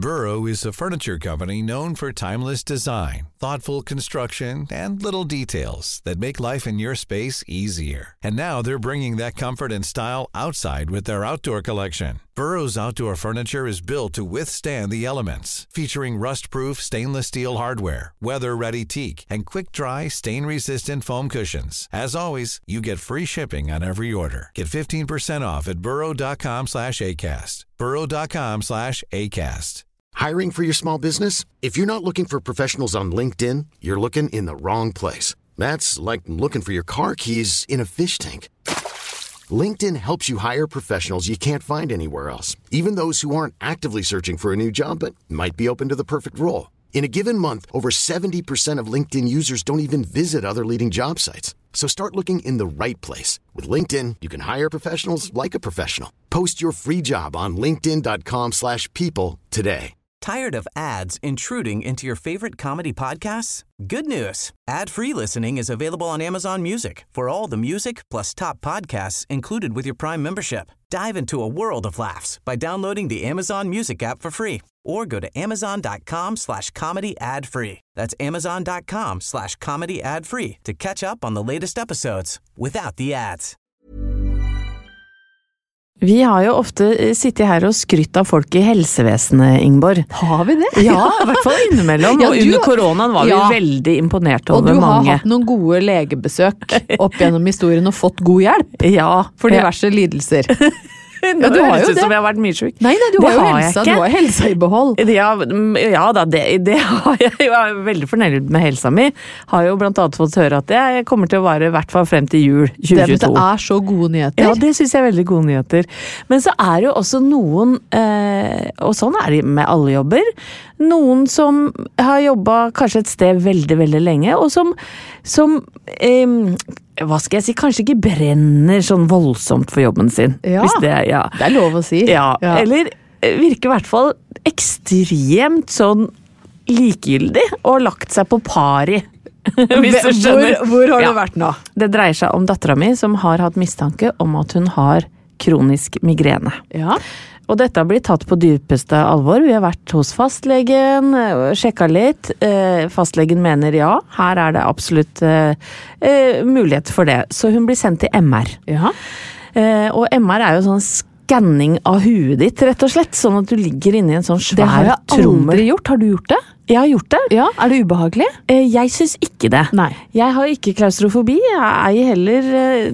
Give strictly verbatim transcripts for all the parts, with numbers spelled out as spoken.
Burrow is a furniture company known for timeless design, thoughtful construction, and little details that make life in your space easier. And now they're bringing that comfort and style outside with their outdoor collection. Burrow's outdoor furniture is built to withstand the elements, featuring rust-proof stainless steel hardware, weather-ready teak, and quick-dry, stain-resistant foam cushions. As always, you get free shipping on every order. Get fifteen percent off at burrow.com slash ACAST. burrow.com slash ACAST. Hiring for your small business? If you're not looking for professionals on LinkedIn, you're looking in the wrong place. That's like looking for your car keys in a fish tank. LinkedIn helps you hire professionals you can't find anywhere else, even those who aren't actively searching for a new job but might be open to the perfect role. In a given month, over seventy percent of LinkedIn users don't even visit other leading job sites. So start looking in the right place. With LinkedIn, you can hire professionals like a professional. Post your free job on linkedin.com slash people today. Tired of ads intruding into your favorite comedy podcasts? Good news. Ad-free listening is available on Amazon Music for all the music plus top podcasts included with your Prime membership. Dive into a world of laughs by downloading the Amazon Music app for free or go to amazon.com slash comedy ad free. That's amazon.com slash comedy ad free to catch up on the latest episodes without the ads. Vi har jo ofte sittet her og skrytt av folk i helsevesenet, Ingeborg. Har vi det? Ja, i hvert fall innimellom. Ja, og under du, koronaen var vi ja. veldig imponert over mange. Og du har mange. Hatt noen gode legebesøk opp gjennom historien og fått god hjelp ja, for diverse lidelser. Nå ja, du har jo det. Som jeg har vært mye syk. Nei, nei, du det har jo helsa, du har helsa i behold. Ja, ja da, det, det har jeg jo. Jeg er veldig fornøyd med helsa mi. Har jo blant annet fått høre at jeg kommer til å vare i hvert fall frem til jul tjue tjueto. Det er så gode nyheter. Ja, det synes jeg er veldig gode nyheter. Men så er det jo også noen, eh, og sånn er det med alle jobber, noen som har jobbet kanskje et sted veldig, veldig lenge, og som, som eh, hva skal jeg si, kanskje ikke brenner sånn voldsomt for jobben sin. Ja, hvis det, ja. det er lov å si. Ja, ja. Eller virker i hvert fall ekstremt sånn likegyldig og lagt seg på pari. Hvis du skjønner. Hvor, hvor har ja. du vært nå? Det dreier seg om datteren min som har hatt mistanke om at hun har kronisk migrene. Ja. Og dette har blitt tatt på dypeste alvor. Vi har vært hos fastlegen, sjekket litt. Fastlegen mener ja, her er det absolutt uh, mulighet for det. Så hun blir sendt til M R. Ja. Uh, og M R er jo sånn skanning av huet ditt, rett og slett. Sånn at du ligger inne i en sånn svær trommel. Det har jeg aldri gjort. Har du gjort det? Jeg har gjort det. Ja, er det ubehagelig? Jeg synes ikke det. Nei. Jeg har ikke klaustrofobi. Jeg er heller...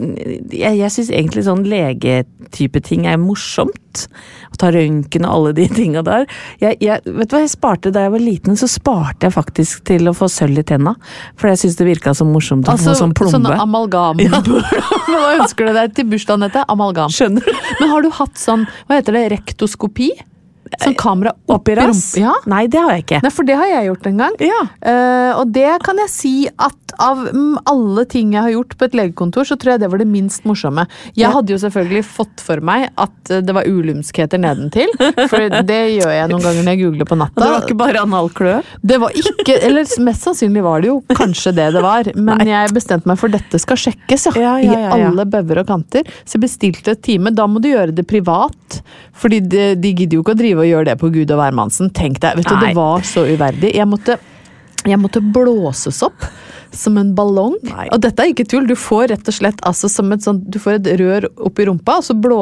Jeg, jeg synes egentlig sånn legetype ting er morsomt. Å ta røntgen og alle de tingene der. Jeg, jeg, vet du hva jeg sparte da jeg var liten? Så sparte jeg faktisk til å få sølv i tenna. For jeg synes det virket så morsomt å altså, få sånn plombe. Sånn amalgam. Ja. Hva ønsker du deg til bursdagen etter? Amalgam. Skjønner du? Men har du hatt sånn, hva heter det, rektoskopi? Sånn kamera opp i rass? Ja. Nei, det har jeg ikke. Nei, for det har jeg gjort en gang. Ja. Uh, og det kan jeg si at av mm, alle ting jeg har gjort på et legekontor, så tror jeg det var det minst morsomme. Jeg ja. hadde jo selvfølgelig fått for meg at det var ulumskheter nedentil, for det gjør jeg noen ganger når jeg googler på natta. Det var ikke bare analklø? Det var ikke, eller mest sannsynlig var det jo kanskje det det var, men Nei. jeg bestemte meg for dette skal sjekkes, ja, ja, ja, ja, ja. i alle bøver og kanter. Så jeg bestilte et time, da må du gjøre det privat, fordi de, de gidder jo ikke å drive og gjøre det på Gud og hvermannsen. Tenk deg, vet du, det var så uverdig. Jeg måtte, jeg måtte blåses opp som en ballong. Nei. Og dette er ikke tull. Du får rett og slett altså som et sånt, du får et rør opp i rumpa, og så blå...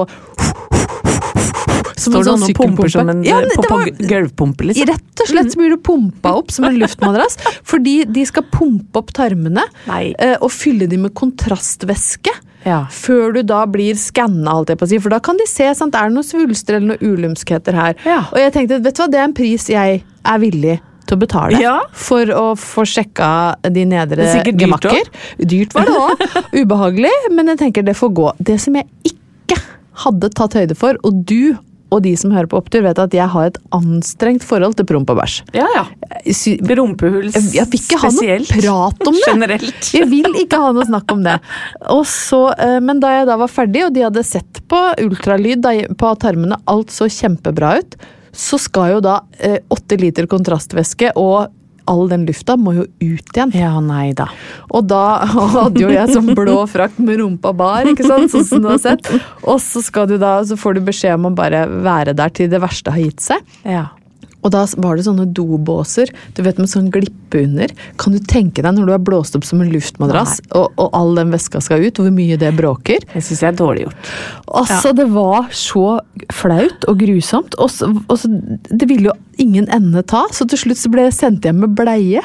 Som Står en sånn sykkelpumpe. Som en ja, gulvpumpe, liksom. Rett og slett så blir du pumpa opp som en luftmadrass, fordi de skal pumpe opp tarmene eh, og fylle de med kontrastvæske. Ja. Før du da blir skannet, alt jeg på å si. For da kan de se, sant, er det noen svulster eller noen ulumskheter her. Ja. Og jeg tenkte, vet du hva, det er en pris jeg er villig til å betale ja. for å få sjekka de nedre gemakker. Dyrt, dyrt var det også. Ubehagelig, men jeg tenker det får gå. Det som jeg ikke hadde tatt høyde for, og du og de som hører på Opptur vet at jeg har et anstrengt forhold til promp og bæsj. Ja, ja. Rumpehull spesielt. Jeg vil ikke ha noe prat om det. Generelt. Jeg vil ikke ha noe snakk om det. Og så, men da jeg da var ferdig, og de hadde sett på ultralyd på tarmene, alt så kjempebra ut, så skal jo da åtte liter kontrastvæske og all den lufta må jo ut igjen. Ja, nei da. Og da hadde jo jeg som blå frakt med rumpa bar, ikke sant, sånn som du har sett. Og så skal du da, så får du beskjed om å bare være der til det verste har gitt seg. Ja. Og da var det sånne dobåser, du vet med sånn glippe under. Kan du tenke deg når du har blåst opp som en luftmadrass, og, og all den væska skal ut, hvor mye det bråker? Jeg synes det er dårlig gjort. Altså, ja. Det var så flaut og grusomt, og så, og så, det ville jo ingen ende ta, så til slutt så ble jeg sendt hjem med bleie.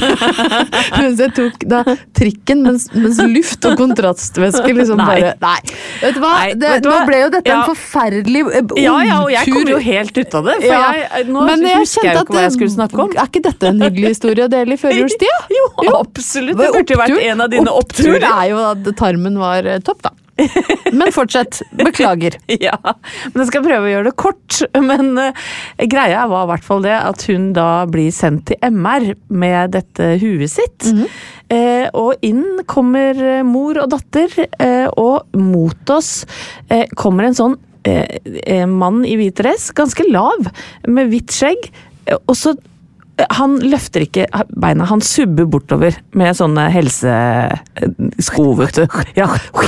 Mens jeg tok da trikken, mens, mens luft og kontrastvæske liksom nei. bare, nei. Vet du hva? Nei, det, vet du hva? Nå ble jo dette ja. en forferdelig omtur. Ja, ja, og jeg kom jo helt ut av det, for ja. jeg, nå Men jeg husker jeg jo ikke hva jeg skulle snakke om. Er ikke dette en hyggelig historie å dele i førjulstida? Jo, jo, absolutt. Det burde jo vært en av dine oppturer. Opptur er jo at tarmen var topp, da. Men fortsett. Beklager. Ja, men jeg skal prøve å gjøre det kort. Men uh, greia var i hvert fall det at hun da blir sendt til M R med dette huet sitt. Mm-hmm. Uh, og inn kommer mor og datter, uh, og mot oss uh, kommer en sånn uh, mann i hvit dress, ganske lav, med hvitt skjegg, uh, og så han løfter ikke beina, han subber bortover med sånne helsesko, vet du. Ja.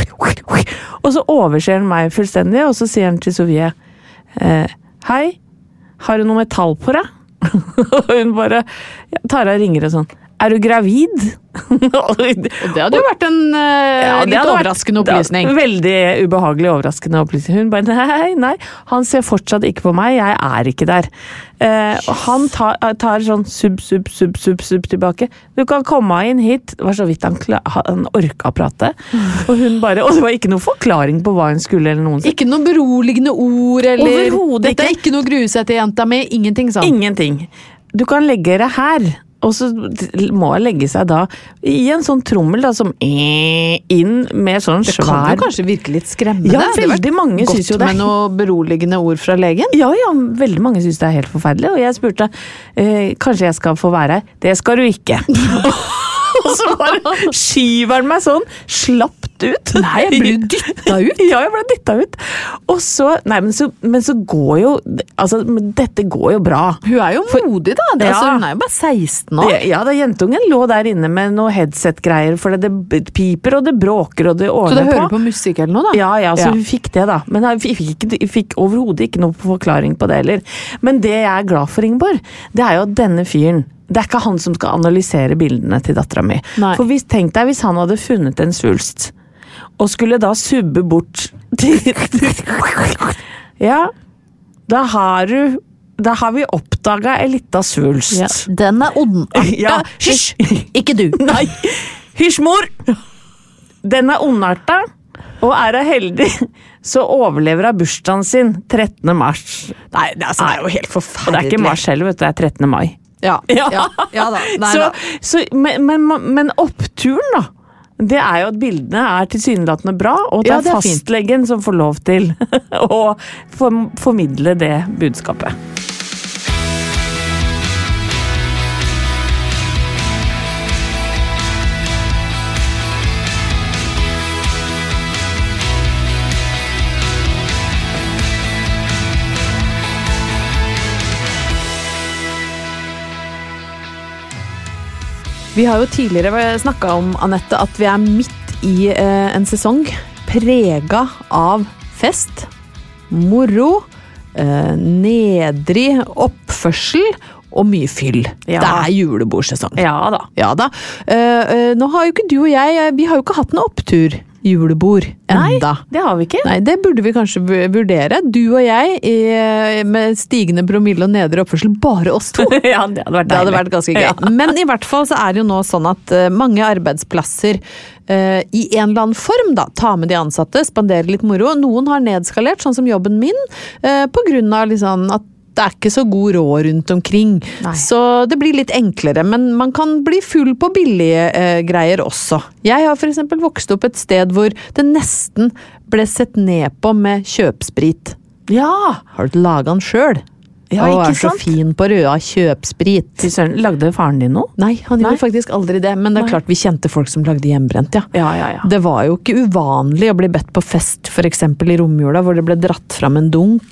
Og så overser han meg fullstendig, og så sier han til Sofie, eh, hei, har du noe metall på deg? Og hun bare, ja, Tara ringer og sånn, er du gravid? Og det hadde jo vært en uh, ja, litt overraskende vært, opplysning. Veldig ubehagelig overraskende opplysning. Hun bare, nei, nei, han ser fortsatt ikke på meg, jeg er ikke der. Uh, og han tar, tar sånn sub, sub, sub, sub, sub tilbake. Du kan komme inn hit. Det var så vidt han, han orka å prate. Og hun bare, og det var ikke noe forklaring på hva hun skulle eller noen. Ikke noe beroligende ord, eller overhodet dette er ikke noe grusete jenta med, ingenting sånn. Ingenting. Du kan legge det her. Og så må jeg legge seg da i en sånn trommel da, som inn med sånn svær... Det kan jo kanskje virke litt skremmende. Ja, veldig mange synes jo det. Godt med noe beroligende ord fra legen. Ja, ja, veldig mange synes det er helt forferdelig. Og jeg spurte, eh, kanskje jeg skal få være her? Det skal du ikke. Og så bare skyver han meg sånn slappt ut. Nei, jeg ble dyttet ut. Ja, jeg ble dyttet ut. Og så, nei, men så, men så går jo, altså, dette går jo bra. Hun er jo modig da, det, ja. Altså, hun er jo bare seksten år. Ja, da jentungen lå der inne med noe headset-greier, for det, det piper og det bråker og det ordner på. Så det hører på. på musikk eller noe da? Ja, ja, så ja. hun fikk det da. Men hun fikk, fikk overhodet ikke noe forklaring på det heller. Men det jeg er glad for, Ingeborg, det er jo at denne fyren, det er ikke han som skal analysere bildene til datteren min. Nei. For hvis, tenk deg hvis han hadde funnet en svulst, og skulle da subbe bort til... Ja, da har du... Da har vi oppdaget en liten svulst. Ja, den er ondartet. Ja, hysj! Ikke du. Nei, hysj mor! Den er ondartet, og er jeg heldig, så overlever hun bursdagen sin trettende mars. Nei, det er, altså, det er jo helt forferdelig. Og det er ikke mars heller, vet du, det er trettende mai. Ja, ja, ja, ja da. Nei, så, da. Så, men, men, men oppturen da, det er jo at bildene er tilsynelatende bra, og det, ja, det er fastlegen som får lov til å for, formidle det budskapet. Vi har jo tidligere snakket om, Annette, at vi er midt i eh, en sesong preget av fest, moro, eh, nedrig oppførsel og mye fyll. Ja. Det er julebordsesong. Ja da. Ja da. Eh, nå har jo ikke du og jeg, vi har jo ikke hatt noen opptur julebord enda. Nei, det har vi ikke. Nei, det burde vi kanskje vurdere. Du og jeg, med stigende promille og nedre oppførsel, bare oss to. Ja, det hadde vært deilig. Det hadde vært ganske gøy. Ja. Men i hvert fall så er det jo nå sånn at mange arbeidsplasser uh, i en eller annen form da, ta med de ansatte, spandere litt moro. Noen har nedskalert, sånn som jobben min, uh, på grunn av liksom at det er ikke så god råd rundt omkring. Nei. Så det blir litt enklere, men man kan bli full på billige eh, greier også. Jeg har for eksempel vokst opp et sted hvor det nesten ble sett ned på med kjøpsprit. Ja! Har du laget den selv? Ja, og ikke sant? Og er så fin på røda kjøpsprit. Lagde faren din noe? Nei, han gjorde Nei. faktisk aldri det, men det er Nei. klart vi kjente folk som lagde hjemmebrent, ja. Ja, ja, ja. Det var jo ikke uvanlig å bli bedt på fest, for eksempel i romjula, hvor det ble dratt fram en dunk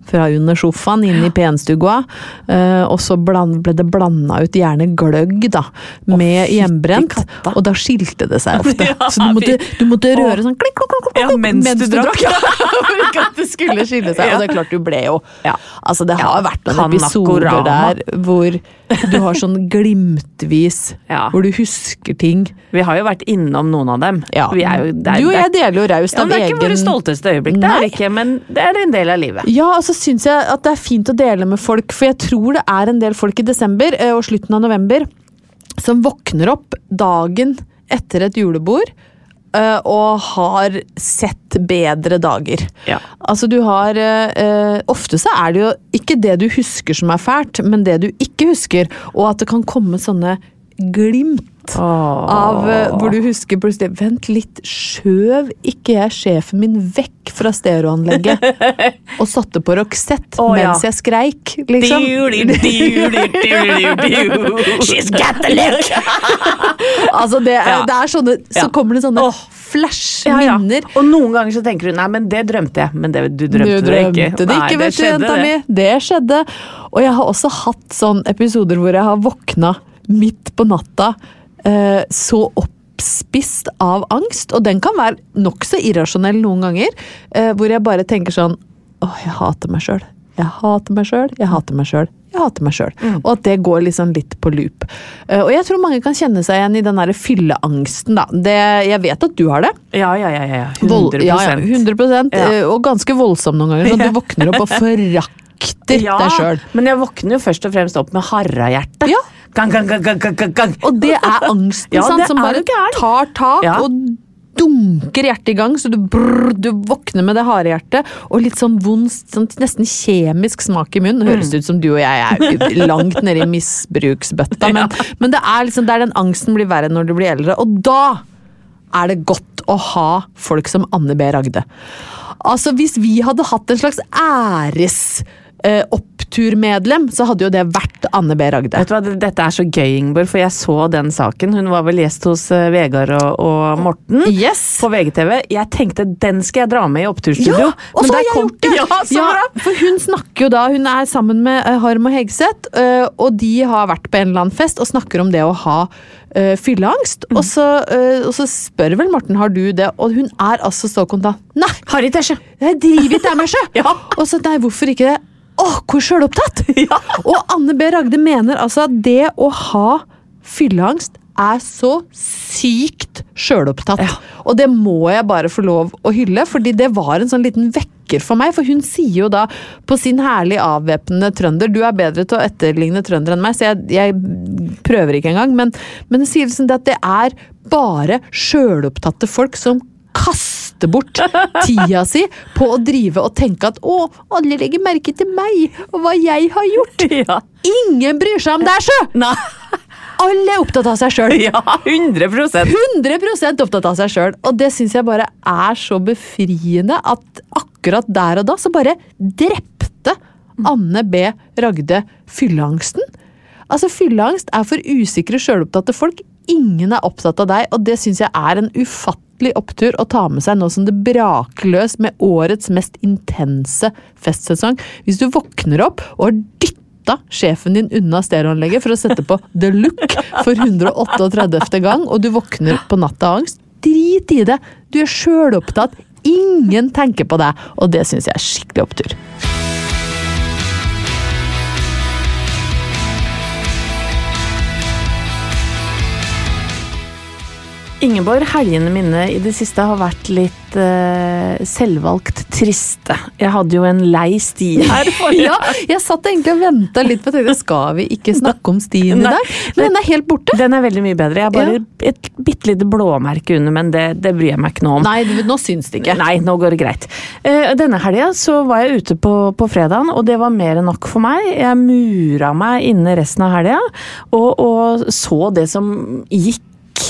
fra under sofaen inn i penstua, uh, og så bland, ble det blandet ut gjerne gløgg da, med oh, hjemmebrent, og da skilte det seg ofte. Ja, så du måtte, du måtte røre sånn klikk, klikk, klikk, klikk, ja, mens, mens du drakk. Ja, for ikke at det skulle skille seg, og det er klart du ble jo, ja. altså det har ja, vært noen episoder der, hvor du har sånn glimtvis, ja. hvor du husker ting. Vi har jo vært innom noen av dem. Ja. Vi er jo, det er, du og jeg deler jo raust ja, av egen... Det er ikke våre stolteste øyeblikk, det er det ikke, men det er en del av livet. Ja, og så synes jeg at det er fint å dele med folk, for jeg tror det er en del folk i desember og slutten av november som våkner opp dagen etter et julebord og har sett bedre dager. Ja. Altså du har, uh, ofte så er det jo ikke det du husker som er fælt, men det du ikke husker, og at det kan komme sånne glimt oh. av uh, hvor du husker plutselig, vent litt, skjøv ikke jeg sjefen min vekk fra stereoanlegget og satte på Roxette oh, mens ja. jeg skreik, liksom. She's got the look! Altså det, ja. det er sånne, så ja. kommer det sånne oh. flash-minner. Ja, ja. Og noen ganger så tenker du, nei, men det drømte jeg, men det, du drømte, du drømte det ikke. Det ikke, nei, det skjedde det. Det skjedde. Og jeg har også hatt sånne episoder hvor jeg har våkna midt på natta, eh, så oppspist av angst, og den kan være nok så irrasjonell noen ganger, eh, hvor jeg bare tenker sånn, åh, jeg hater meg selv, jeg hater meg selv, jeg hater meg selv, jeg hater meg selv, mm. og at det går liksom litt på loop. Eh, og jeg tror mange kan kjenne seg igjen i den der fylleangsten da. Det, jeg vet at du har det. Ja, ja, ja, ja. hundre prosent. Ja, ja, hundre prosent, ja. eh, og ganske voldsom noen ganger, sånn at du våkner opp og forakt ja, deg selv. Men jeg våkner jo først og fremst opp med harrahjerte. Ja. Gang, gang, gang, gang, gang, gang. Og det er angsten, ja, sant, som bare tar tak ja. og dunker hjertet i gang, så du, brrr, du våkner med det harde hjertet, og litt sånn vond, sånn, nesten kjemisk smak i munnen. Høres ut som du og jeg er langt nede i misbruksbøtta, men, ja. men det er liksom der den angsten blir verre når du blir eldre, og da er det godt å ha folk som Anne B. Ragde. Altså, hvis vi hadde hatt en slags æres eh, oppturmedlem, så hadde jo det vært Anne B. Ragde. Vet du hva, dette er så gøy, Ingeborg, for jeg så den saken. Hun var vel gjest hos uh, Vegard og, og Morten yes. på V G T V. Jeg tenkte, den skal jeg dra med i oppturstudio. Ja, og så har jeg kom... gjort det! Ja, så ja, bra! For hun snakker jo da, hun er sammen med uh, Harm og Hegseth, uh, og de har vært på en eller annen fest og snakker om det å ha uh, fylleangst, mm. og, så, uh, og så spør vel Morten, har du det? Og hun er altså så kontant. Nei! Harry Tesje! Jeg driver ikke der med seg! Ja. Og så, nei, hvorfor ikke det? Åh, hvor selvopptatt! Ja. Og Anne B. Ragde mener altså at det å ha fylleangst er så sykt selvopptatt. Ja. Og det må jeg bare få lov å hylle, fordi det var en sånn liten vekker for meg, for hun sier jo da på sin herlig avvæpnende trønder, du er bedre til å etterligne trønder enn meg, så jeg, jeg prøver ikke engang, men, men hun sier liksom det at det er bare selvopptatte folk som kaste bort tida si på å drive og tenke at å, alle legger merke til meg og hva jeg har gjort. Ja. Ingen bryr seg om det er så! Nei. Alle er opptatt av seg selv. Ja, hundre prosent. hundre prosent opptatt av seg selv. Og det synes jeg bare er så befriende at akkurat der og da så bare drepte Anne B. Ragde fylleangsten. Altså, fylleangst er for usikre selvopptatte folk. Ingen er opptatt av deg, og det synes jeg er en ufattelig opptur å ta med seg nå som det braker løs med årets mest intense festsesong. Hvis du våkner opp og har dytta sjefen din unna stereoanlegget for å sette på The Look for hundre og trettiåtte gang, og du våkner på natta av angst, drit i det. Du er selvopptatt. Ingen tenker på deg, og det synes jeg er skikkelig opptur. Ingeborg, helgene mine i det siste har vært litt uh, selvvalgt triste. Jeg hadde jo en lei sti her. Ja, jeg satt egentlig og ventet litt på det. Skal vi ikke snakke om stien i dag? Men den er helt borte. Den er veldig mye bedre. Jeg har bare ja. et bittelite blåmerke under, men det, det bryr jeg meg ikke noe om. Nei, nå syns det ikke. Nei, nå går det greit. Uh, denne helgen så var jeg ute på, på fredagen, og det var mer enn nok for meg. Jeg mura meg inne resten av helgen, og, og så det som gikk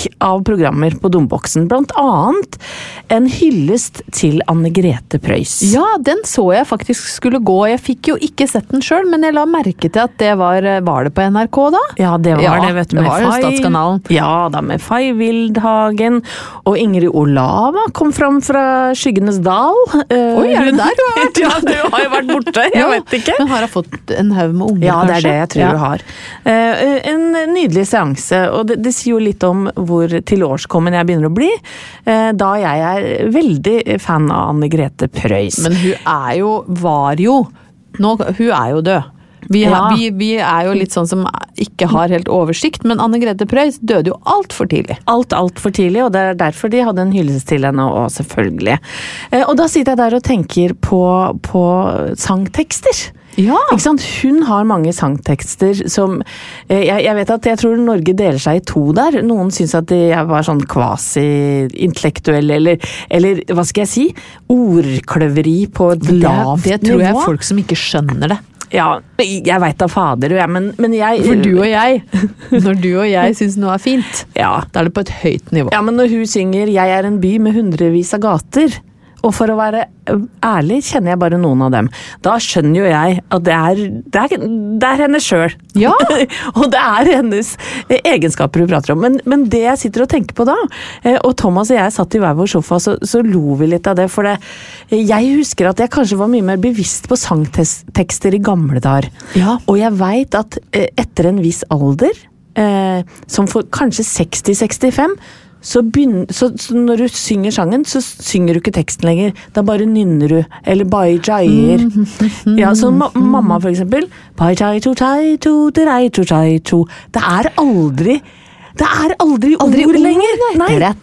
av programmer på Domboksen, blant annet en hyllest til Anne-Grete Preus. Ja, den så jeg faktisk skulle gå. Jeg fikk jo ikke sett den selv, men jeg la merke til at det var, var det på N R K da? Ja, det var ja, det, vet du. Det med var jo Statskanalen. Ja, da med Fay Wildhagen, og Ingrid Olava kom fram fra Skyggenes Dal. Oi, er det der du har vært? Ja, du har jo vært borte, jeg ja, vet ikke. Men har jeg fått en haug med unger, ja, kanskje? Ja, det er det jeg tror ja. du har. Uh, en nydelig seanse, og det, det sier jo litt om hvor tilårskommen jeg begynner å bli, uh, da jeg er veldig fan av Anne-Grete Preus. Men hun er jo, var jo, nå, hun er jo død. Vi, ja. har, vi, vi er jo litt sånn som ikke har helt oversikt, men Anne-Grete Preus døde jo alt for tidlig. Alt, alt for tidlig, og det er derfor de hadde en hyllest til henne, og selvfølgelig. Uh, og da sitter jeg der og tenker på, på sangtekster. Ja. Ikke sant? Hun har mange sangtekster som jeg, jeg vet at jeg tror Norge deler seg i to der. Noen synes at de var sånn quasi-intellektuelle eller, eller hva skal jeg si? Ordkløveri på et lavt nivå. Det tror jeg er folk som ikke skjønner det. Ja, jeg vet da fader, men, men jeg... For du og jeg, når du og jeg synes noe er fint, ja. Da er det på et høyt nivå. Ja, men når hun synger «Jeg er en by med hundrevis av gater», og for å være ærlig kjenner jeg bare noen av dem. Da skjønner jo jeg at det er, det er, det er henne selv. Ja. Og det er hennes egenskaper hun prater om. Men, men det jeg sitter og tenker på da, og Thomas og jeg satt i hver vår sofa, så, så lo vi litt av det, for det, jeg husker at jeg kanskje var mye mer bevisst på sangtekster i gamle dager. Ja. Og jeg vet at etter en viss alder, eh, som for kanskje seksti til sekstifem, Så, begynner, så, så når du synger sangen, så synger du ikke teksten lenger. Da bare nynner du, eller bare jaier. Ja, så ma mamma for eksempel. Bai jai to tai to derei to tai to. Det er aldri, det er aldri, aldri ord, ord lenger. Nei. Ja.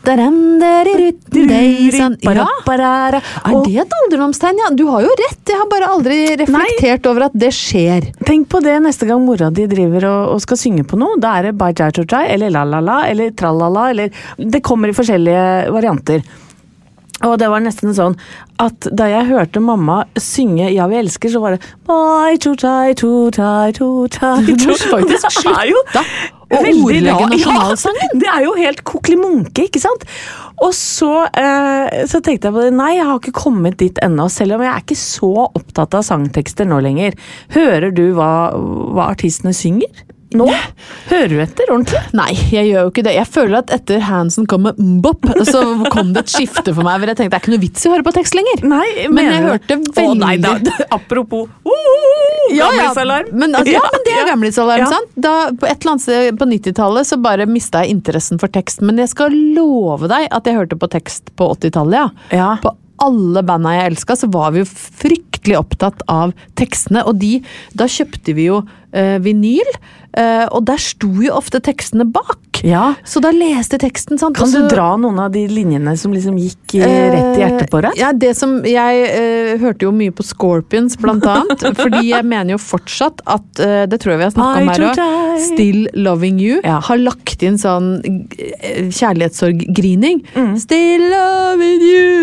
Er det et alderdomstegn? Ja, du har jo rett. Jeg har bare aldri reflektert Nei. Over at det skjer. Tenk på det neste gang mora di driver og, og skal synge på noe. Da er det bai jai to tai, eller la la la, eller tralala, eller det kommer i forskjellige varianter. Og det var nesten sånn at da jeg hørte mamma synge «Ja, vi elsker», så var det «Bai to tai to tai to tai to». Du må faktisk slutte å ordlegge nasjonalsangen. Ja, det er jo helt kokelimunke, ikke sant? Og så, eh, så tenkte jeg på det, nei, jeg har ikke kommet dit ennå, selv om jeg er ikke så opptatt av sangtekster nå lenger. Hører du hva, hva artistene synger? Nå? Hører du etter ordentlig? Nei, jeg gjør jo ikke det. Jeg føler at etter Hansen kom med mbop, så kom det et skifte for meg, for jeg tenkte, det er ikke noe vits i å høre på tekst lenger. Nei, men jeg hørte veldig... Å nei, da, apropos, uh, ja, gammelsalarm. Ja, men, altså, ja, men det er ja, gammelsalarm, ja. sant? Da, på et eller annet sted på nittitallet så bare mistet jeg interessen for tekst, men jeg skal love deg at jeg hørte på tekst på åttitallet, ja. Ja. På alle bandene jeg elsket, så var vi jo fryktelig opptatt av tekstene, og de, da kjøpte vi jo uh, vinyl, uh, og der sto jo ofte tekstene bak. Ja. Så da leste teksten, sant? Kan Også, du dra noen av de linjene som liksom gikk uh, rett i hjertet på deg? Ja, det som, jeg uh, hørte jo mye på Scorpions, blant annet, fordi jeg mener jo fortsatt at, uh, det tror jeg vi har snakket om her også, Still Loving You, ja. Har lagt inn sånn kjærlighetssorg-grining. Mm. Still Loving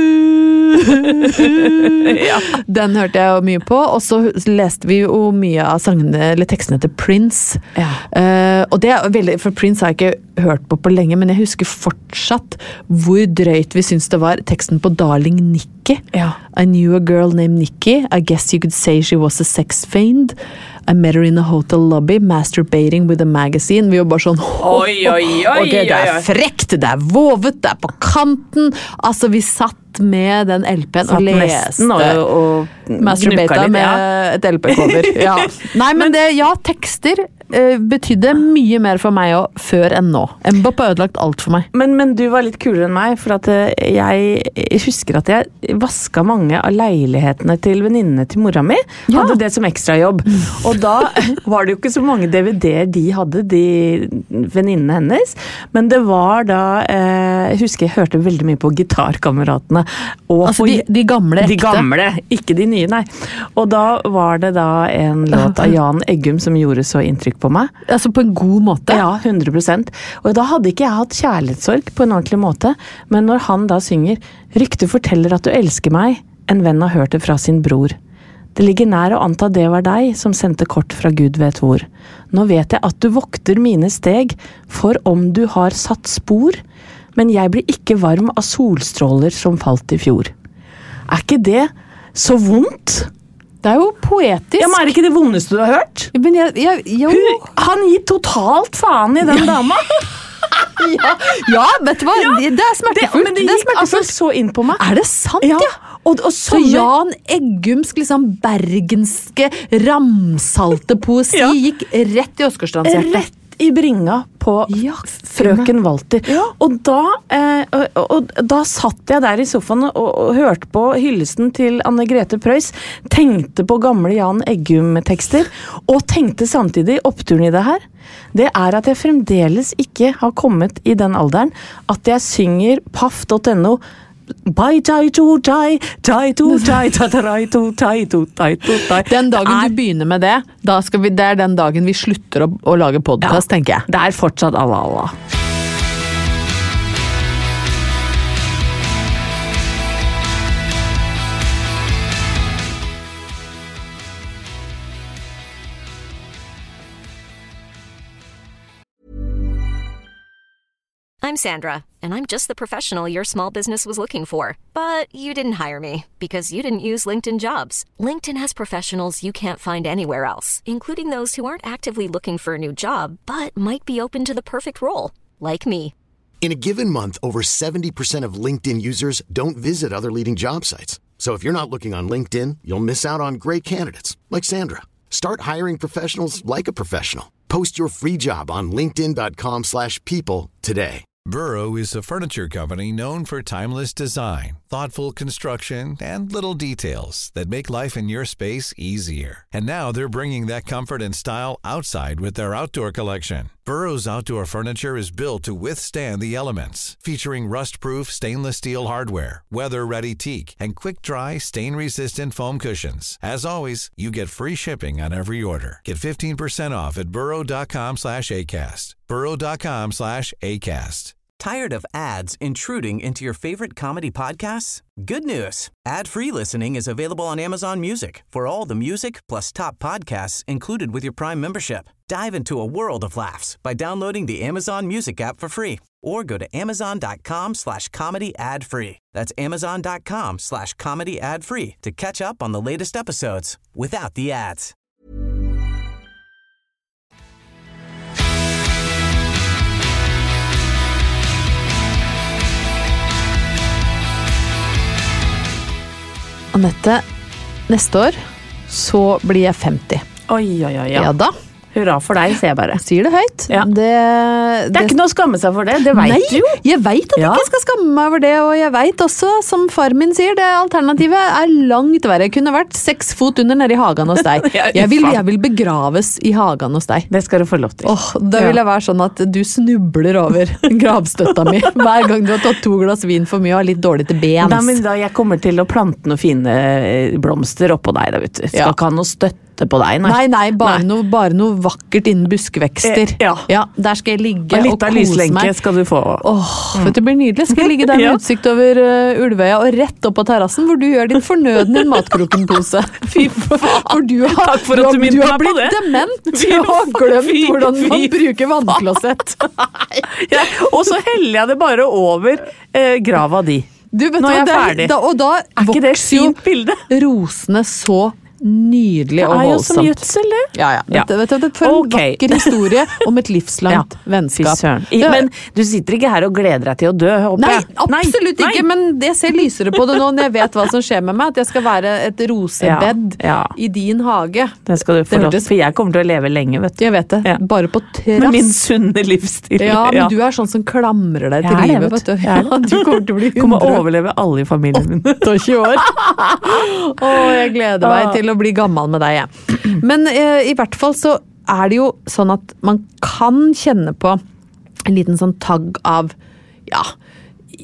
You! Ja. Den hørte jeg jo mye på, og så leste vi jo mye av sangene, eller tekstene til Prince. Ja. Uh, og det er veldig, for Prince har jeg ikke hørt på på lenge, men jeg husker fortsatt hvor drøyt vi synes det var teksten på Darling Nikki. Ja. I knew a girl named Nikki. I guess you could say she was a sex fiend. I met her in a hotel lobby, masturbating with a magazine. Vi var bare sånn, oi, oi, oi, ok, det er frekt, det er vovet, det er på kanten. Altså, vi satt med den L P-en og leste og, og masturbata med ja. Et L P-cover. Ja. Nei, men det, ja, tekster uh, betydde mye mer for meg også, før enn nå. Mbop har ødelagt alt for meg. Men, men du var litt kulere enn meg, for at jeg husker at jeg vasket mange av leilighetene til venninnene til mora mi. Ja. Hadde det som ekstrajobb. Og da var det jo ikke så mange D V D-er de hadde, de venninnene hennes, men det var da, eh, jeg husker jeg hørte veldig mye på Gitarkameratene. Og altså de, de gamle ekte? De gamle, ikke de nye, nei. Og da var det da en låt av Jan Eggum som gjorde så inntrykk på meg. Altså på en god måte? Ja, hundre prosent. Og da hadde ikke jeg hatt kjærlighetssorg på en ordentlig måte, men når han da synger, ryktet forteller at du elsker meg, en venn har hørt det fra sin bror. Det ligger nær å anta det var deg som sendte kort fra Gud vet hvor. Nå vet jeg at du vokter mine steg, for om du har satt spor, men jeg blir ikke varm av solstråler som falt i fjor. Er ikke det så vondt? Det er jo poetisk. Ja, men er det ikke det vondeste du har hørt? Men jeg, jeg, jo. Hun, han gir totalt faen i den ja. dama. ja, ja, vet du hva? Ja, det er smertefullt. Det, men det gikk det altså så inn på meg. Er det sant, ja? ja? Og, og så Jan Eggums liksom bergenske ramsalte poesi ja. gikk rett i Åsgårdstrands-hjertet. Rett i bringa på ja, frøken Walter. Ja. Og, da, eh, og, og da satt jeg der i sofaen og, og hørte på hyllesten til Anne Grete Preus, tenkte på gamle Jan Eggum-tekster, og tenkte samtidig oppturen i det her. Det er at jeg fremdeles ikke har kommet i den alderen at jeg synger paff punktum no Bye, tai, to, tai, tai, to, tai, tai, to, tai, to, tai, to, tai. Den dagen er, du begynner med det, da skal vi, det er den dagen vi slutter å, å lage podcast, ja, tenker jeg. Det er fortsatt alla, alla. I'm Sandra, and I'm just the professional your small business was looking for. But you didn't hire me, because you didn't use LinkedIn Jobs. LinkedIn has professionals you can't find anywhere else, including those who aren't actively looking for a new job, but might be open to the perfect role, like me. In a given month, over seventy percent of LinkedIn users don't visit other leading job sites. So if you're not looking on LinkedIn, you'll miss out on great candidates, like Sandra. Start hiring professionals like a professional. Post your free job on linkedin.com slash people today. Burrow is a furniture company known for timeless design, thoughtful construction, and little details that make life in your space easier. And now they're bringing that comfort and style outside with their outdoor collection. Burrow's outdoor furniture is built to withstand the elements, featuring rust-proof stainless steel hardware, weather-ready teak, and quick-dry, stain-resistant foam cushions. As always, you get free shipping on every order. Get fifteen percent off at burrow.com slash ACAST. burrow.com slash ACAST. Tired of ads intruding into your favorite comedy podcasts? Good news. Ad-free listening is available on Amazon Music for all the music plus top podcasts included with your Prime membership. Dive into a world of laughs by downloading the Amazon Music app for free or go to amazon.com slash comedy ad-free. That's amazon.com slash comedy ad-free to catch up on the latest episodes without the ads. Annette, neste år så blir jeg femti. Oi, oi, oi. Ja da. Hurra for deg, ser jeg bare. Sier det høyt. Ja. Det, det, det er ikke noe å skamme seg for det, det vet nei, du jo. Jeg vet at ja. jeg ikke skal skamme meg over det, og jeg vet også, som far min sier, det alternativet er langt verre. Jeg kunne vært seks fot under nede i hagen hos deg. Jeg vil, jeg vil begraves i hagen hos deg. Det skal du få lov til. Åh, da vil jeg være sånn at du snubler over gravstøtta mi hver gang du har tatt to glass vin for mye og har litt dårlig til bens. Da, men da jeg kommer til å plante noen fine blomster oppå deg, da, vet du. Skal ja. Ikke ha noe støtte på deg, nei. Nei, nei, bare, nei. Noe, bare noe vakkert innen buskevekster. Ja. Ja, der skal jeg ligge og, og kose meg. Skal du få. Åh, mm. det blir nydelig. Skal jeg ligge der med ja. Utsikt over uh, Ulvøya og rett opp på terrassen, hvor du gjør din fornøden i en matkrokenpose. Fy faen. Du har, takk for at du minnet meg på det. Du har blitt dement. Du har glemt fy, hvordan man fy, bruker vannklosett. ja, og så heller jeg det bare over eh, grava di. Du, vet Nå er jeg det, ferdig. Da, og da er ikke det et fint bilde? Rosene så nydelig og voldsomt. Det er jo som gjødsel, det. Ja, ja. ja. Vet du, for en okay. vakker historie om et livslangt ja. vennskap. I, men du sitter ikke her og gleder deg til å dø, håper jeg. Nei, absolutt Nei. ikke, men jeg ser lysere på det nå når jeg vet hva som skjer med meg, at jeg skal være et rosebed ja. Ja. i din hage. Det skal du få lov til, for jeg kommer til å leve lenge, vet du. Jeg vet det, ja. bare på trass. Med min sunne livsstil. Ja, men ja. du er sånn som klamrer deg til livet, vet du. Ja, du kommer til å bli hundre. Kommer å overleve alle i familien min. åttiåtte år. Åh, jeg gleder meg til å bli gammel med deg. Men eh, i hvert fall så er det jo sånn at man kan kjenne på en liten sånn tagg av ja,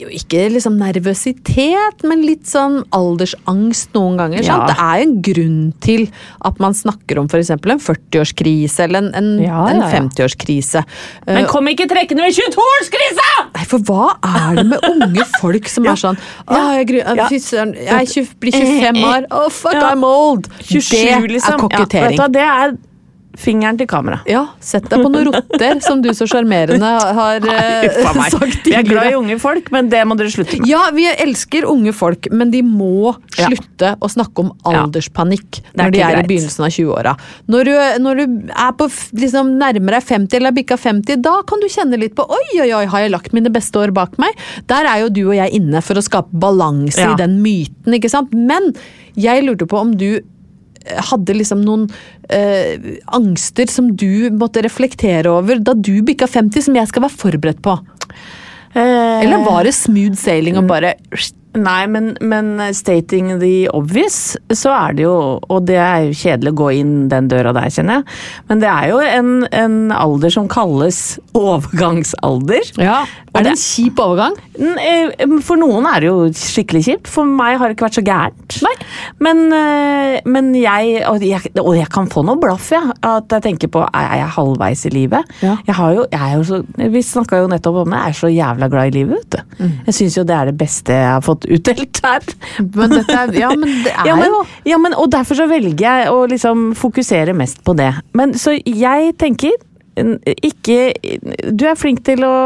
jo ikke liksom nervøsitet, men litt sånn aldersangst noen ganger. Ja. Sant? Det er jo en grunn til at man snakker om for eksempel en førti-årskrise eller en, en, Ja, ja, en ja. femti-årskrise. Men kom ikke trekkende med tjueto-årskrisa! Nei, for hva er det med unge folk som er sånn Åh, jeg, gru- Ja. fy søren, jeg er tjue, blir tjuefem år, oh fuck, Ja. I'm old. tjuesju, Det liksom. er kokettering. Ja, vet du hva, det er fingeren til kamera. Ja, sett deg på noen rotter, som du så sjarmerende har eh, Uff a meg. sagt Vi er glad i tidligere. unge folk, men det må dere slutte med. Ja, vi elsker unge folk, men de må Ja. slutte å snakke om Ja. alderspanikk er når de ikke er greit. i begynnelsen av tjue-åra. Når du, når du er på f- liksom, nærmere femti eller er bikka femti, da kan du kjenne litt på oi, oi, oi, har jeg lagt mine beste år bak meg? Der er jo du og jeg inne for å skape balanse Ja. i den myten, ikke sant? Men jeg lurte på om du hadde liksom noen eh, angster som du måtte reflektere over da du bikka femti, som jeg skal være forberedt på. Eh, Eller var det smooth sailing og bare Nei, men, men stating the obvious, så er det jo, og det er jo kjedelig å gå inn den døra der, kjenner jeg, men det er jo en, en alder som kalles overgangsalder. Ja, Og er det det- en kjip overgang? N- eh, For noen er det jo skikkelig kjipt, for meg har det ikke vært så gærent. Nei. Men, eh, men jeg, og jeg, og jeg kan få noe blaff, ja, at jeg tenker på, er jeg halvveis i livet? Ja. Jeg har jo, jeg er jo så, vi snakket jo nettopp om det, jeg er så jævla glad i livet, vet du. Jeg synes jo det er det beste jeg har fått utdelt her. Men dette er, ja, men det er Ja, men, jo ja, men, og derfor så velger jeg å liksom fokusere mest på det. Men så jeg tenker ikke, du er flink til å,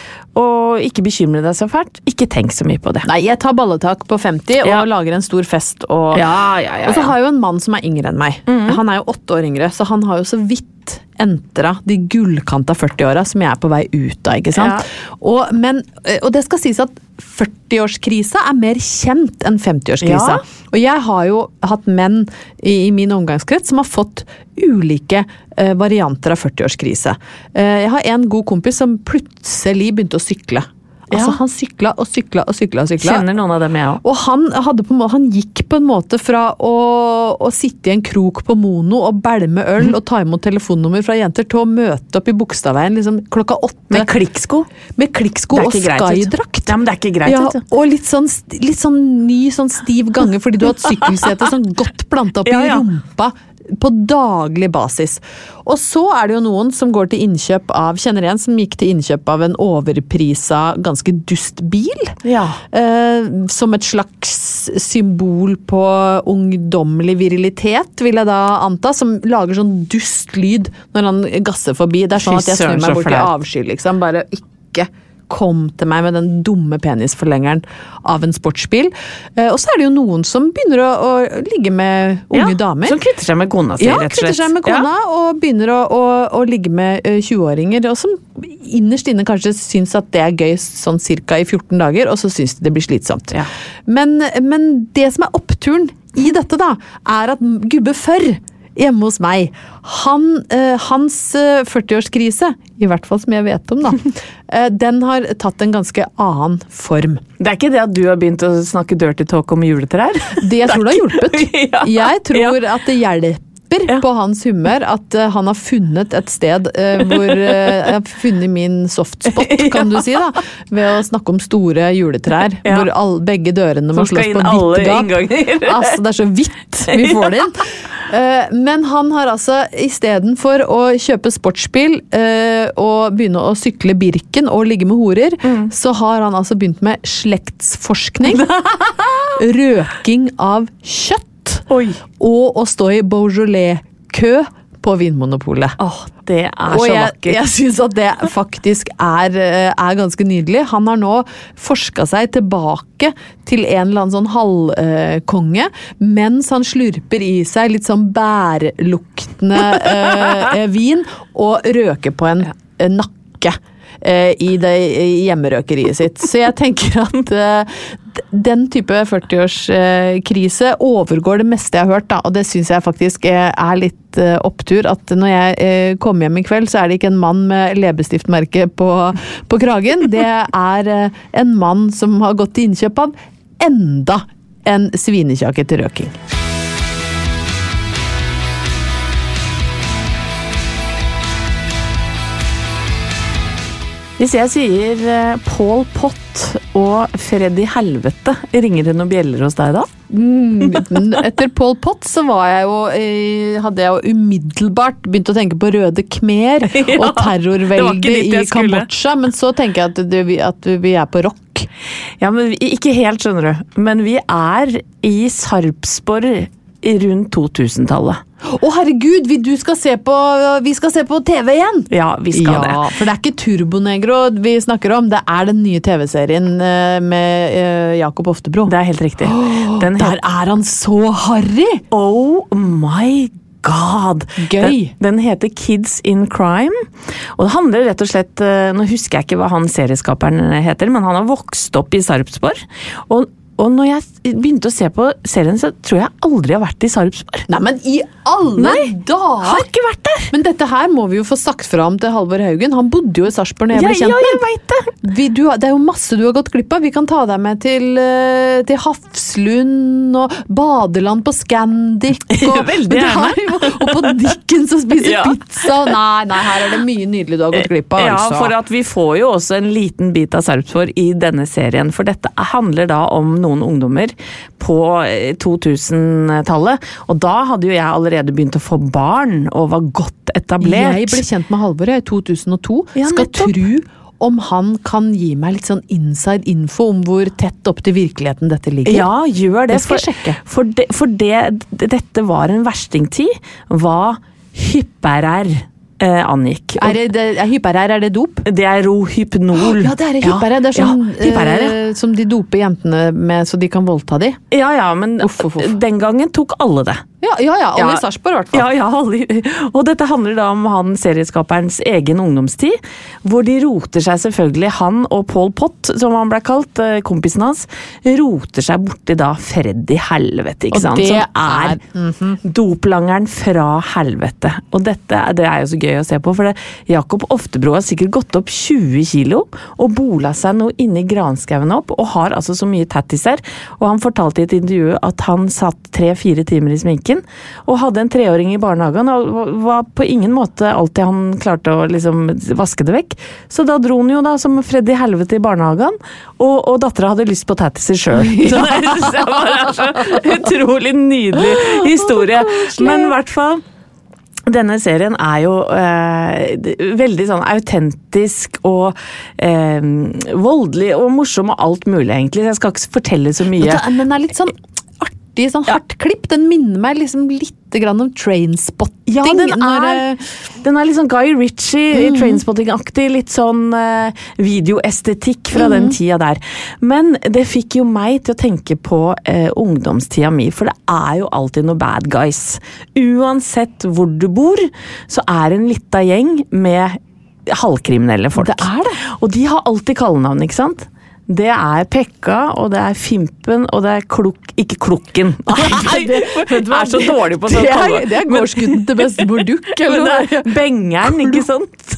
å ikke bekymre deg så fælt. Ikke tenk så mye på det. Nei, jeg tar balletak på femti og Ja. lager en stor fest. Og, Ja, ja, ja, og så ja. har jeg jo en mann som er yngre enn meg. Han er jo åtte år yngre, så han har jo så vidt entra de gullkanta førti-åra som jeg er på vei ut av, ikke sant? Og, men, og det skal sies at førti-årskrisa er mer kjent enn femti-årskrisa. Ja. Og jeg har jo hatt menn i, i min omgangskrets som har fått ulike eh, varianter av førti-årskrise. Eh, jeg har en god kompis som plutselig begynte å sykle. Altså, Ja. han sykla og sykla og sykla og sykla. Kjenner noen av dem jeg også. Og han, hadde på en måte, han gikk på en måte fra å, å sitte i en krok på Mono og bælme øl og ta imot telefonnummer fra jenter til å møte opp i Bogstadveien liksom, klokka åtte. Med klikksko. Med klikksko Det er og ikke greit, vet du. skydrakt. Ja, men det er ikke greit, Ja, vet du. og litt sånn, litt sånn ny, sånn stiv gange, fordi du har et sykkelsete sånn godt planta opp Ja, i ja. rumpa på daglig basis. Og så er det jo noen som går til innkjøp av, kjenner en som gikk til innkjøp av en overprisa, ganske dust bil. Ja. Eh, som et slags symbol på ungdommelig virilitet, vil jeg da anta, som lager sånn dust lyd når han gasser forbi. Det er sånn Fy at jeg snur søren, meg så bort i flaut. avsky, liksom. Bare ikke kom til meg med den dumme penisforlengeren av en sportsbil. Eh, og så er det jo noen som begynner å, å ligge med unge Ja, damer. Som kvitter seg med kona si, Ja, rett og slett. kvitter seg med kona og begynner å, å, å ligge med eh, tjue-åringer, og som innerst inne kanskje syns at det er gøy sånn cirka i fjorten dager, og så syns de det blir slitsomt. Ja. Men, men det som er oppturen i dette da, er at gubbe før hjemme hos meg, han, eh, hans eh, førti-årskrise, i hvert fall som jeg vet om da, eh, den har tatt en ganske annen form. Det er ikke det at du har begynt å snakke dirty talk om juletrær? Det jeg tror det har hjulpet. Ja. Jeg tror at det hjelper Ja. på hans humør at uh, han har funnet et sted uh, hvor uh, jeg har funnet min softspot, kan du si da, ved å snakke om store juletrær, Ja. hvor all, begge dørene må Som skal slås inn på alle vidt gap. innganger. Altså, det er så vidt vi får det inn. Uh, men han har altså, i stedet for å kjøpe sportsbil uh, og begynne å sykle Birken og ligge med horer, så har han altså begynt med slektsforskning, røking av kjøtt, Oi. og å stå i Beaujolais-kø på Vinmonopolet. Åh, det er Og så jeg, vakkert. jeg synes at det faktisk er, eh, er ganske nydelig. Han har nå forsket seg tilbake til en eller annen sånn halvkonge, mens han slurper i seg litt sånn bærluktende eh, vin og røker på en eh, nakke eh, i det hjemmerøkeriet sitt. Så jeg tenker at eh, den type førti-årskrise overgår det meste jeg har hørt, da, og det synes jeg faktisk eh, er litt eh, opptur, at når jeg eh, kommer hjem i kveld, så er det ikke en mann med leppestiftmerke på, på kragen, det er eh, en mann som har gått til innkjøp av enda en svinekjake til røking. Hvis jeg sier uh, Paul Pott og Freddy Helvete, ringer det noen bjeller hos deg da? Mm, etter Paul Pott så var jeg jo, hadde jeg jo umiddelbart begynt å tenke på Røde Khmer ja, og terrorveldet i Kambodsja, men så tenker jeg at, det, at vi er på rock. Ja, men ikke helt, skjønner du. Men vi er i Sarpsborg rundt to tusen-tallet. Å herregud, vi, du skal se på, vi skal se på T V igjen! Ja, vi skal ja, det. For det er ikke Turbonegro vi snakker om, det er den nye T V-serien med Jakob Oftebro. Det er helt riktig. Den der er han så harry! Oh my god! Gøy! Den, den heter Kids in Crime, og det handler rett og slett, nå husker jeg ikke hva han serieskaperen heter, men han har vokst opp i Sarpsborg, og Og når jeg begynte å se på serien, så tror jeg aldri har vært i Sarpsborg. Nei, men i alle Nei, dager! Har ikke vært der! Men dette her må vi jo få sagt fra om til Halvor Haugen. Han bodde jo i Sarpsborg når jeg ble ja, kjent med. Ja, jeg vet det! Vi, du, det er jo masse du har gått glipp av. Vi kan ta deg med til, til Hafslund og badeland på Scandic. Og, Veldig gjerne. Og på Dickens og spise ja. pizza. Nei, nei, her er det mye nydelig du har gått glipp av. Ja, altså. for at vi får jo også en liten bit av Sarpsborg i denne serien, for dette handler da om noen ungdommer på to tusen-tallet, og da hadde jo jeg allerede begynt å få barn og var godt etablert. Jeg ble kjent med Halvor i to tusen og to. Ja, skal nettopp. tro om han kan gi meg litt sånn inside info om hvor tett opp til virkeligheten dette ligger. Ja, gjør det. Det skal jeg sjekke. For, det, for det, dette var en verstingtid, hva hypperer eh, angikk. Er det, det, er hyperær, er det dop? Det er rohypnol. Ja, det er hyperær. Det er sånn ja, hyperær, ja. eh, som de doper jentene med så de kan voldta de. Ja, ja, men uff, uff, uff. Den gangen tok alle det. Ja, ja, ja alle Ja. i Sarpsborg i hvert fall. Ja, ja, alle. Og dette handler da om han serieskaperens egen ungdomstid, hvor de roter seg selvfølgelig, han og Paul Pott, som han ble kalt, kompisen hans, roter seg borti da Freddy Helvete, ikke Og sant? det Som er, er- mhm. doplangeren fra helvete. Og dette det er jo så gøy å se på, for det, Jakob Oftebro har sikkert gått opp tjue kilo og bola seg noe inni granskauen opp, og har altså så mye tattiser, og han fortalte i et intervju at han satt tre-fire timer i sminken, og hadde en treåring i barnehagen, og var på ingen måte alltid han klarte å liksom vaske det vekk. Så da dro han jo da som Freddy Helvete i barnehagen, og, og datteren hadde lyst på tattiser selv. Så det det var en så utrolig nydelig historie. Men i hvert fall, denne serien er jo eh, veldig sånn autentisk og eh, voldelig og morsom og alt mulig egentlig. Jeg skal ikke fortelle så mye. Men den er litt sånn artig, sånn hardt klipp. Den minner meg liksom litt grann om Trainspotting. Ja, den når, er, den er litt sånn Guy Ritchie, mm. Trainspotting-aktig, litt sånn uh, videoestetikk fra mm. den tida der. Men det fikk jo meg til å tenke på uh, ungdomstida mi, for det er jo alltid noe bad guys. Uansett hvor du bor, så er det en lita gjeng med halvkriminelle folk. Det er det. Og de har alltid kallenavn, ikke sant? Det er Pekka, og det er Fimpen, og det er Klok... Ikke Klokken. Nei, det, det er så dårlig på sånn. Det er, det er gårdsgutten til bestemor Dukk, eller det er Bengeren, ikke sant?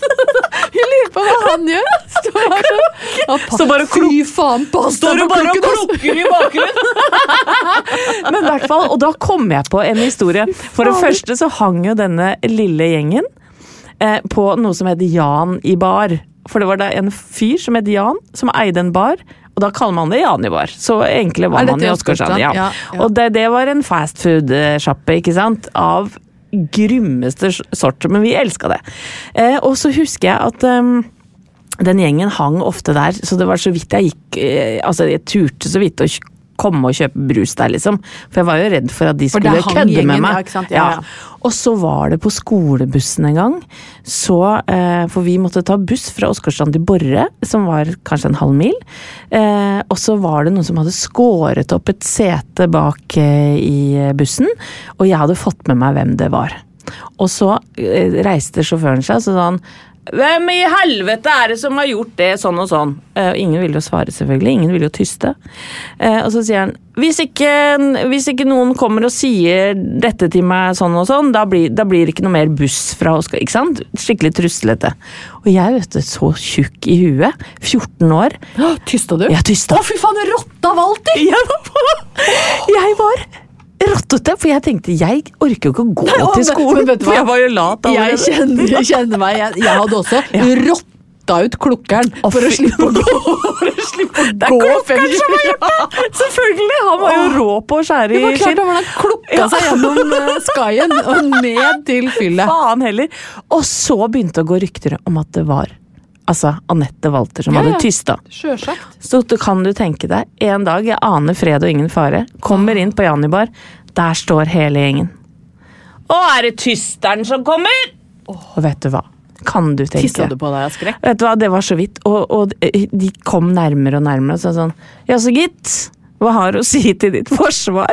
Jeg lurer på hva han gjør. Står bare, Står bare fy faen, pass Står du bare og klokker i bakgrunnen? Men i hvert fall, og da kom jeg på en historie. For det første så hang jo denne lille gjengen eh, på noe som heter Jan i bar. For det var da en fyr som het Jan, som eide en bar, og da kaller man det Jan i bar. Så egentlig var man i Åsgårdstrand. Ja. Ja, ja. Og det, det var en fast food-sjappe, ikke sant? Av grymmeste sort, men vi elsket det. Eh, og så husker jeg at um, den gjengen hang ofte der, så det var så vidt jeg gikk, eh, altså jeg turte så vidt å komme og kjøpe brus der, liksom. For jeg var jo redd for at de skulle kødde gjengen, med meg. Ja, ikke sant? Ja, ja. Ja. Og så var det på skolebussen en gang, så, eh, for vi måtte ta buss fra Åsgårdstrand til Borre, som var kanskje en halv mil, eh, og så var det noen som hadde skåret opp et sete bak eh, i bussen, og jeg hadde fått med meg hvem det var. Og så eh, reiste sjåføren seg, så sa han, hvem i helvete er det som har gjort det sånn og sånn? Uh, ingen ville jo svare selvfølgelig, ingen ville jo tyste. Uh, og så sier han, hvis ikke, hvis ikke noen kommer og sier dette til meg sånn og sånn, da blir, da blir det ikke noe mer buss fra Oskar, ikke sant? Skikkelig truslete. Og jeg vet det, så tjukk i huet, fjorten år. Tysta du? Jeg tysta. Å fy faen, rotta valgte! Jeg var, jeg var rottete, for jeg tenkte, jeg orker jo ikke å gå Nei, til skolen, for jeg var jo lat allerede. Jeg kjenner, jeg kjenner meg, jeg, jeg hadde også ja. rått bytta ut klukkeren for å slippe å gå. For å slippe å Det er gå klukkeren som har gjort det! Selvfølgelig! Han var jo rå på å skjære Det var i klart skinn. han var klukka seg gjennom uh, skyen og ned til fyllet. Faen heller. Og så begynte å gå rykter om at det var altså Anette Walter som Ja, ja. hadde tysta. Sjøsagt. Så kan du tenke deg, en dag, jeg aner fred og ingen fare, kommer inn på Janibar, der står hele gjengen. Å, er det tysteren som kommer? Og vet du hva? Kan du tenke? Tisset du på deg av skrekk? Vet du hva, det var så vidt, og, og de kom nærmere og nærmere, og så sånn, ja så gitt, hva har du å si til ditt forsvar?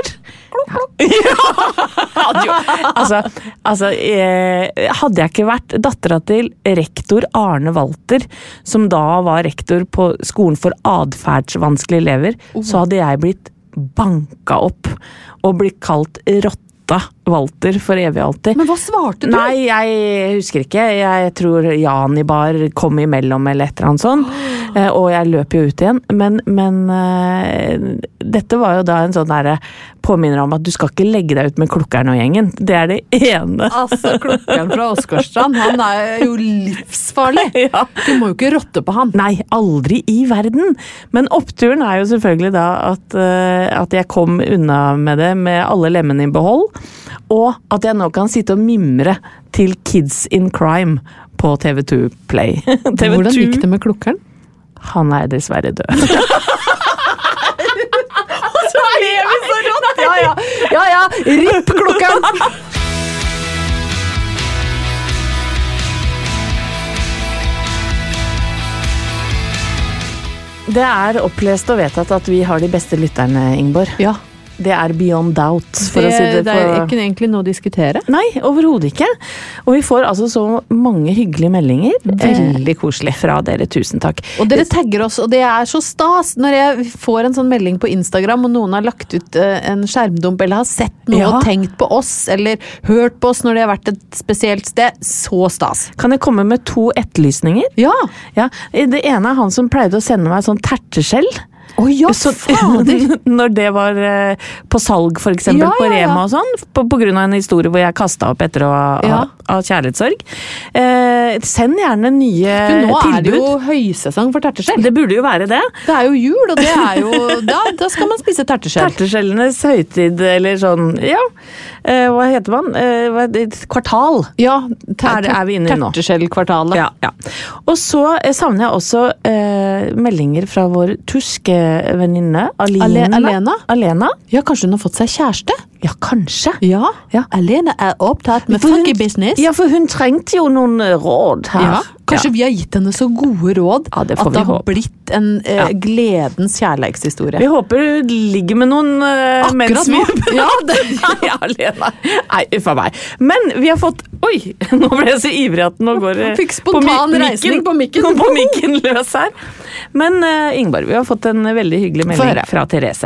Ja, jo, altså, altså eh, hadde jeg ikke vært datteren til rektor Arne Walter, som da var rektor på skolen for adferdsvanskelige elever, oh. så hadde jeg blitt banka opp og blitt kalt rått Walter for evig alltid. Men hva svarte du? Nei, jeg husker ikke. Jeg tror Janibar kom imellom eller et eller annet sånn. Oh. Og jeg løp jo ut igjen. Men, men uh, dette var jo da en sånn der påminner om at du skal ikke legge deg ut med klukkeren og gjengen. Det er det ene. Altså, klukkeren fra Åsgårdstrand, han er jo livsfarlig. Ja. Du må jo ikke rotte på han. Nei, aldri i verden. Men oppturen er jo selvfølgelig da at, uh, at jeg kom unna med det med alle lemmene i behold. Og at jeg nå kan sitte og mimre til Kids in Crime på T V to Play. T V to, hvordan gikk det med klukkeren? Han er dessverre død. Og så lever vi så rått! Ja, ja, ja, ja. Ripp klukkeren! Det er opplest og vedtatt at vi har de beste lytterne, Ingeborg. Ja. Det er beyond doubt, for det, å si det. Det er ikke egentlig noe å diskutere. Nei, overhodet ikke. Og vi får altså så mange hyggelige meldinger. Veldig koselig fra dere, tusen takk. Og dere tagger oss, og det er så stas når jeg får en sånn melding på Instagram, og noen har lagt ut en skjermdump, eller har sett noe Ja. og tenkt på oss, eller hørt på oss når de har vært et spesielt sted. Så stas. Kan jeg komme med to etterlysninger? Ja. Ja, det ene er han som pleide å sende meg sånn terteskjell. Å ja, Så, fader! når det var eh, på salg, for eksempel, Ja, på ja, ja. Rema og sånn, på, på grunn av en historie hvor jeg kastet opp etter å ha Ja. av kjærlighetssorg. Eh, send gjerne nye Men nå tilbud. er det jo høysesong for terteskjell. Det burde jo være det. Det er jo jul, og det er jo da, da skal man spise terteskjell. Terteskjellenes høytid, eller sånn, ja. Eh, hva heter man? Eh, hva, et kvartal. Ja, Er det- er vi inne i nå? terteskjellkvartalet. Ja, ja. Og så eh, savner jeg også eh, meldinger fra vår tyske venninne, Alina. Ale- Alena? Alena? Ja, kanskje hun har fått seg kjæreste? Ja, kanskje. Ja. Ja. Alene er opptatt med For hun- funky business. Ja, for hun trengte jo noen eh, råd her. Ja, kanskje Ja. vi har gitt henne så gode råd Ja, det får at vi det har håpe. blitt en eh, Ja. gledens kjærlighetshistorie. Vi håper du ligger med noen uh, mens Akkurat vi nå. Ja, det, ja, Lena. Nei, uff a meg. Men vi har fått Oi, nå ble jeg så ivrig at nå går det Fikk spontan reisning på mikken. på mikken løs her. Men uh, Ingeborg, vi har fått en veldig hyggelig Få melding høre. fra Therese.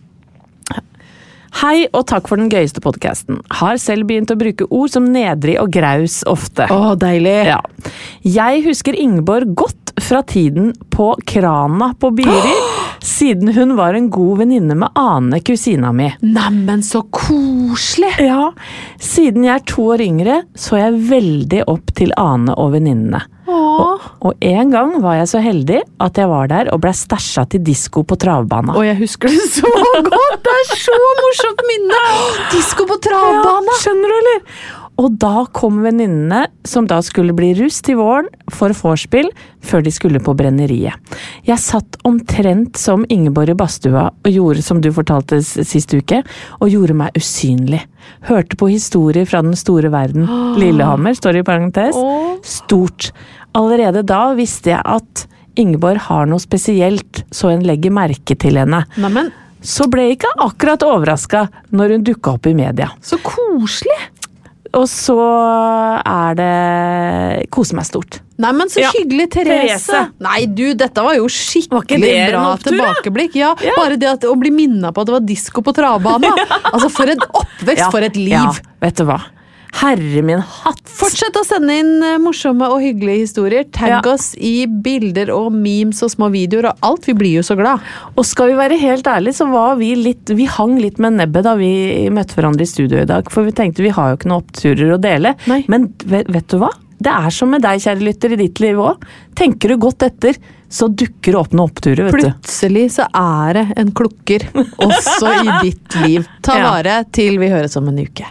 Hei og takk for den gøyeste podcasten. Har selv begynt å bruke ord som nedrig og graus ofte. Å, deilig. Ja. Jeg husker Ingeborg godt fra tiden på Krana på Biri, siden hun var en god venninne med Ane, kusina mi. Neimen, så koselig! Ja, siden jeg er to år yngre, så jeg veldig opp til Ane og venninnene. Og, og en gang var jeg så heldig at jeg var der og ble stæsja til disko på travbana. Og jeg husker det så godt! Det er så morsomt minne! Disko på travbana! Ja, skjønner du, eller? Og da kom venninnene, som da skulle bli russ til våren, for vorspiel, før de skulle på brenneriet. Jeg satt omtrent som Ingeborg i badstua, og gjorde som du fortalte s- sist uke, og gjorde meg usynlig. Hørte på historier fra den store verden. Lillehammer, står det i parentes. Stort. Allerede da visste jeg at Ingeborg har noe spesielt, så en legger merke til henne. Neimen, Så ble jeg ikke akkurat overrasket når hun dukket opp i media. så koselig! Og så er det kose meg stort. Neimen, så Ja, hyggelig, Therese. Therese. Nei, du, dette var jo Var ikke skikkelig det en bra opptur, da? tilbakeblikk. Ja, Ja. Bare det at, å bli minnet på at det var disko på travbana. Altså, for en oppvekst, for et liv. Ja, vet du hva? Herre min hatt. Fortsett å sende inn eh, morsomme og hyggelige historier. Tagg Ja. oss i bilder og memes og små videoer og alt. Vi blir jo så glad. Og skal vi være helt ærlige, så var vi litt Vi hang litt med nebbet da vi møtte hverandre i studio i dag. For vi tenkte vi har jo ikke noen oppturer å dele. Nei. Men vet, vet du hva? det er som med deg, kjære lytter, i ditt liv også. Tenker du godt etter, så dukker det opp noen oppturer, vet du. Plutselig så er det en klukker, også i ditt liv. Ta Ja. vare til vi høres om en uke.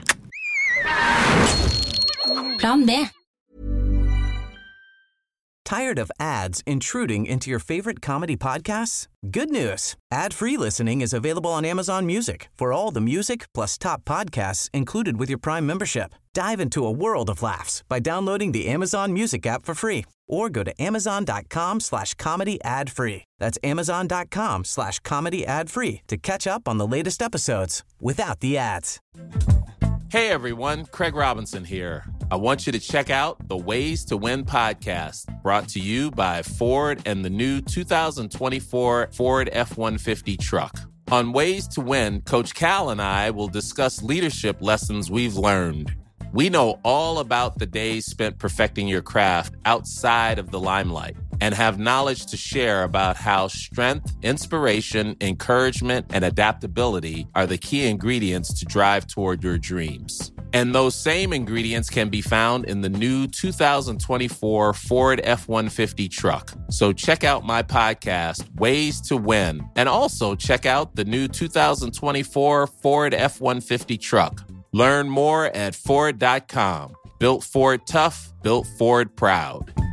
Plan B. Tired of ads intruding into your favorite comedy podcasts? Good news. Ad-free listening is available on Amazon Music for all the music plus top podcasts included with your Prime membership. Dive into a world of laughs by downloading the Amazon Music app for free or go to amazon.com slash comedy ad free. That's amazon.com slash comedy ad free to catch up on the latest episodes without the ads. Hey everyone, Craig Robinson here. I want you to check out the Ways to Win podcast, brought to you by Ford and the new two thousand twenty-four Ford F one fifty truck. On Ways to Win, Coach Cal and I will discuss leadership lessons we've learned. We know all about the days spent perfecting your craft outside of the limelight and have knowledge to share about how strength, inspiration, encouragement, and adaptability are the key ingredients to drive toward your dreams. And those same ingredients can be found in the new two thousand twenty-four Ford F one fifty truck. So check out my podcast, Ways to Win, and also check out the new two thousand twenty-four Ford F one fifty truck. Learn more at Ford dot com. Built Ford tough, built Ford proud.